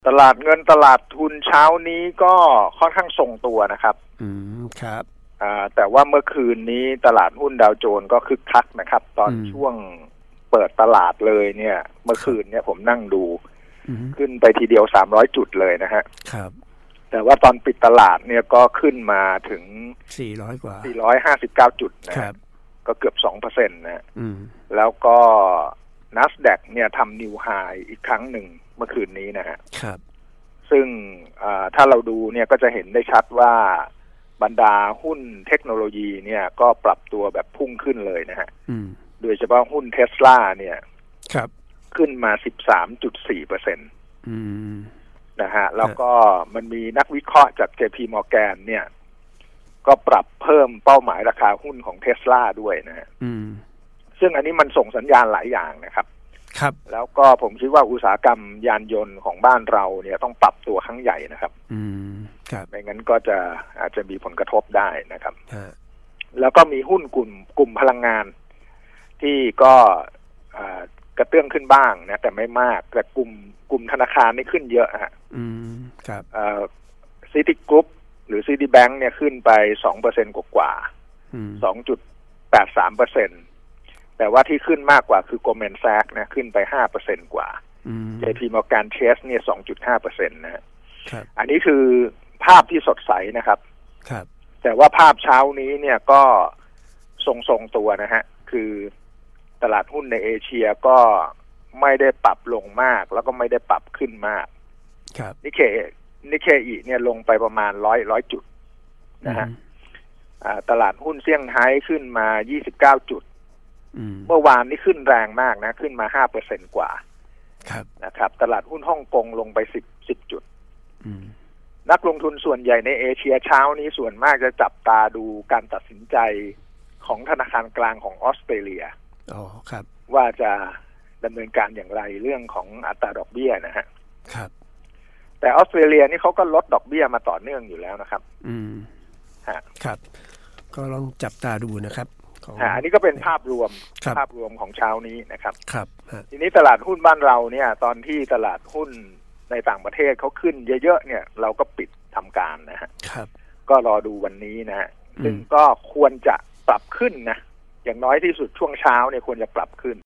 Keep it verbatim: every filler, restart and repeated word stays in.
ตลาดเงินตลาดทุนเช้านี้ก็ค่อนข้างทรงตัวนะครับอืมครับอ่าแต่ว่าเมื่อคืนนี้ตลาดหุ้นดาวโจนส์ก็คึกคักนะครับตอนช่วงเปิดตลาดเลยเนี่ยเมื่อคืนเนี่ยผมนั่งดูขึ้นไปทีเดียวสามร้อยจุดเลยนะฮะครับแต่ว่าตอนปิดตลาดเนี่ยก็ขึ้นมาถึงสี่ร้อยกว่าสี่ร้อยห้าสิบเก้าจุดนะครับก็เกือบ สองเปอร์เซ็นต์ นะฮะแล้วก็ NASDAQ เนี่ยทำนิวไฮอีกครั้งหนึ่งเมื่อคืนนี้นะฮะครับซึ่งถ้าเราดูเนี่ยก็จะเห็นได้ชัดว่าบรรดาหุ้นเทคโนโลยีเนี่ยก็ปรับตัวแบบพุ่งขึ้นเลยนะฮะโดยเฉพาะหุ้น Tesla เนี่ยครับขึ้นมา สิบสามจุดสี่เปอร์เซ็นต์อืมนะฮะแล้วก็มันมีนักวิเคราะห์จาก เจ พี Morgan เนี่ยก็ปรับเพิ่มเป้าหมายราคาหุ้นของ Tesla ด้วยนะฮะซึ่งอันนี้มันส่งสัญญาณหลายอย่างนะครับครับแล้วก็ผมคิดว่าอุตสาหกรรมยานยนต์ของบ้านเราเนี่ยต้องปรับตัวครั้งใหญ่นะครับอืมครับไม่งั้นก็จะอาจจะมีผลกระทบได้นะครับแล้วก็มีหุ้นกลุ่มกลุ่มพลังงานที่ก็กระเตื้องขึ้นบ้างนะแต่ไม่มากแต่กลุ่มกลุ่มธนาคารนี่ขึ้นเยอะฮะอืมครับเอ่อซิตี้กรุ๊ปหรือซิตี้แบงค์เนี่ยขึ้นไป สองเปอร์เซ็นต์ กว่าๆ สองจุดแปดสามเปอร์เซ็นต์ แต่ว่าที่ขึ้นมากกว่าคือ Goldman Sachs นะขึ้นไป ห้าเปอร์เซ็นต์ กว่า เจ พี Morgan Chase เนี่ย สองจุดห้าเปอร์เซ็นต์ นะฮะอันนี้คือภาพที่สดใสนะครับครับแต่ว่าภาพเช้านี้เนี่ยก็ทรงๆตัวนะฮะคือตลาดหุ้นในเอเชียก็ไม่ได้ปรับลงมากแล้วก็ไม่ได้ปรับขึ้นมากครับนิเคนิเคอิเนี่ยลงไปประมาณร้อยร้อยจุดนะฮะตลาดหุ้นเซี่ยงไฮ้ขึ้นมายี่สิบเก้าจุดเมื่อวานนี้ขึ้นแรงมากนะขึ้นมา ห้าเปอร์เซ็นต์ กว่าครับนะครับตลาดหุ้นฮ่องกงลงไปสิบ สิบจุดนักลงทุนส่วนใหญ่ในเอเชียเช้านี้ส่วนมากจะจับตาดูการตัดสินใจของธนาคารกลางของออสเตรเลียอ๋อครับว่าจะดำเนินการอย่างไรเรื่องของอัตราดอกเบี้ยนะฮะครับแต่ออสเตรเลียนี่เขาก็ลดดอกเบี้ยมาต่อเนื่องอยู่แล้วนะครับอืมฮะครับก็ลองจับตาดูนะครับของอันนี้ก็เป็นภาพรวมภาพรวมของเช้านี้นะครับครับทีนี้ตลาดหุ้นบ้านเราเนี่ยตอนที่ตลาดหุ้นในต่างประเทศเขาขึ้นเยอะๆเนี่ยเราก็ปิดทำการนะฮะครับก็รอดูวันนี้นะฮะซึ่งก็ควรจะปรับขึ้นนะอย่างน้อยที่สุดช่วงเช้าเนี่ยควรจะปรับขึ้น